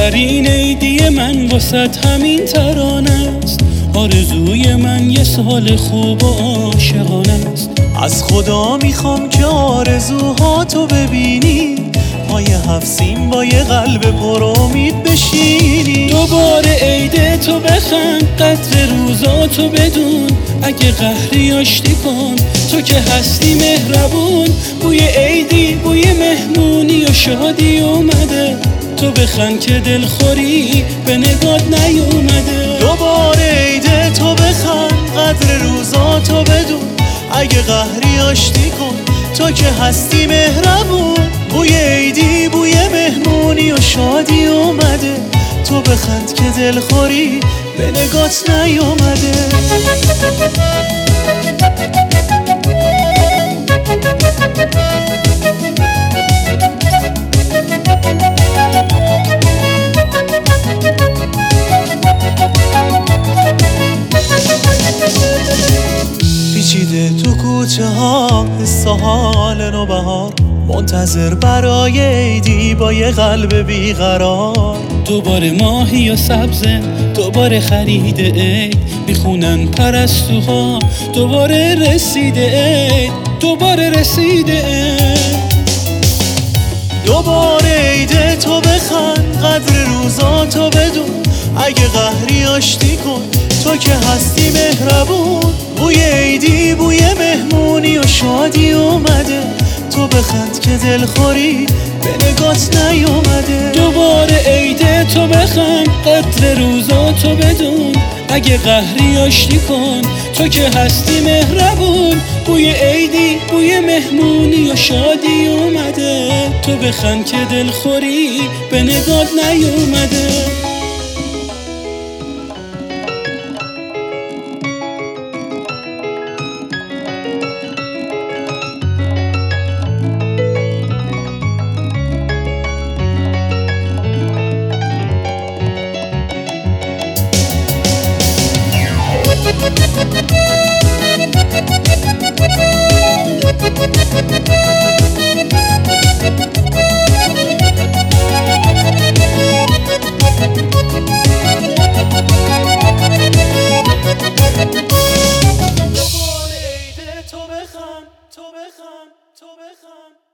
بهترین عیدی من واسط همین ترانه است. آرزوی من یه سال خوب و عاشقانه است. از خدا میخوام که آرزوهاتو ببینی، پای هفسین با یه قلب پر امید بشینی. دوباره عید تو بخند، قدر روزاتو بدون. اگه قهری آشتی کن، تو که هستی مهربون. بوی عیدی، بوی مهمونی و شادی اومده. تو بخند که دلخوری به نگات نیومده. دوباره عید تو بخند، قدر روزاتو بدون. اگه قهری آشتی کن، تو که هستی مهربون. بوی عیدی، بوی مهمونی و شادی اومده. تو بخند که دلخوری به نگات نیومده. پیچیده تو کوچه ها حس و حال نوبهار، منتظر برای عیدی با یه قلب بیقرار. دوباره ماهی و سبزه، دوباره خرید عید. میخونن پرستوها دوباره رسیده عید، دوباره رسیده عید. دوباره عید تو بخند، قدر روزاتو بدون. اگه قهری آشتی کن، تو که هستی مهربون. بوی عیدی، بوی مهمونی و شادی اومده. تو بخند که دلخوری به نگات نیومده. دوباره عید تو بخند، قدر روزاتو بدون. اگه قهری آشتی کن، تو که هستی مهربون. بوی عیدی، بوی مهمونی و شادی اومده. تو بخند که دلخوری به نگات نیومده. تو بخند